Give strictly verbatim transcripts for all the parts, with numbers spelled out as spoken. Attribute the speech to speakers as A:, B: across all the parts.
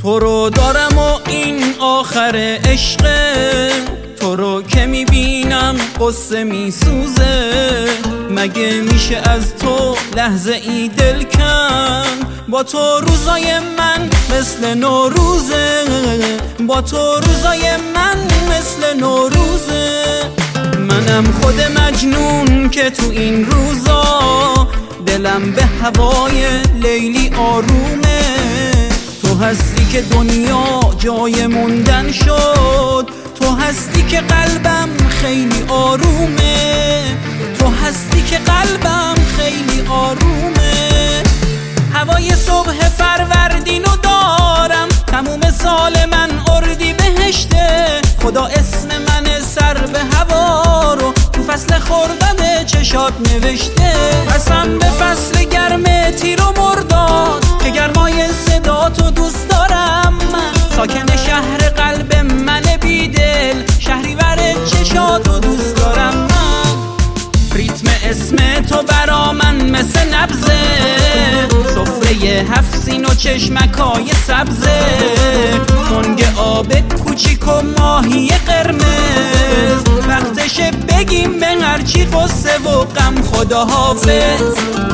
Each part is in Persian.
A: تو رو دارم و این آخر عشقه، تو رو که میبینم قصه میسوزه. مگه میشه از تو لحظه ای دل کن؟ با تو روزای من مثل نوروزه، با تو روزای من مثل نوروزه. منم خود مجنون که تو این روزا دلم به هوای لیلی آرومه. تو هستی که دنیا جای موندن شد، تو هستی که قلبم خیلی آرومه، تو هستی که قلبم خیلی آرومه. هوای صبح فروردینو دارم، تموم سال من اردی بهشته. خدا اسم من سر به هوا رو تو فصل خرداد چشات نوشته. قسم به فصل گرم تیر و مرداد که گرمای صدا تو دوست دارم. من ساکن شهر قلب من بیدل، شهریور چشاتو دوست دارم. من ریتم اسم تو برا من مثل نبضه، سفره هفت سین و چشمکای سبزه. تنگ آب کوچیک و ماهی قرمز، وقتشه بگیم به هرچی قصه و غم خداحافظ.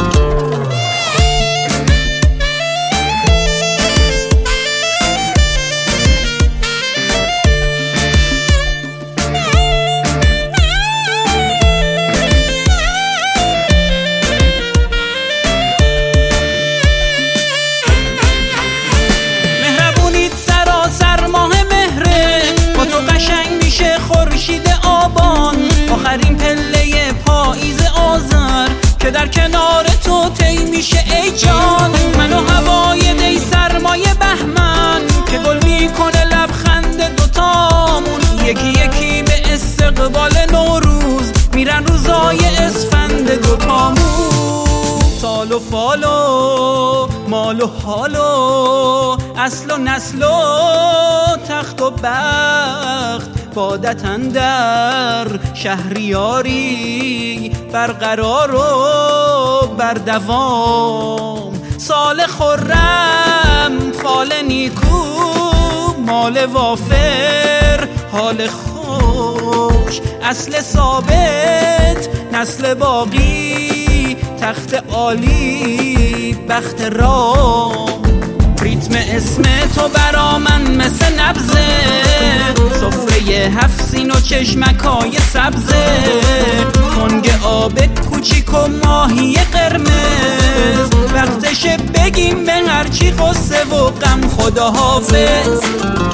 A: آخرین پله پاییز آذر که در کنار تو طی میشه ای جان. من و هوای دی سرمایه بهمن که گل میکنه لبخند دوتامون. یکی یکی به استقبال نوروز میرن روزای اسفند دوتامون. سال و فالو مال و حالو، اصل و نسل و تخت و بخت، بادت اندر شهریاری برقرار و بردوام. سال خرم فال نیکو، مال وافر حال خوش. اصل ثابت نسل باقی، تخت عالی بخت رام. ریتم اسم تو برا من مثل نبضه، سفره هفت سین و چشمکای سبزه. تنگ آب کوچیک و ماهی قرمز، وقتشه بگیم به هرچی قصه و غم خداحافظ.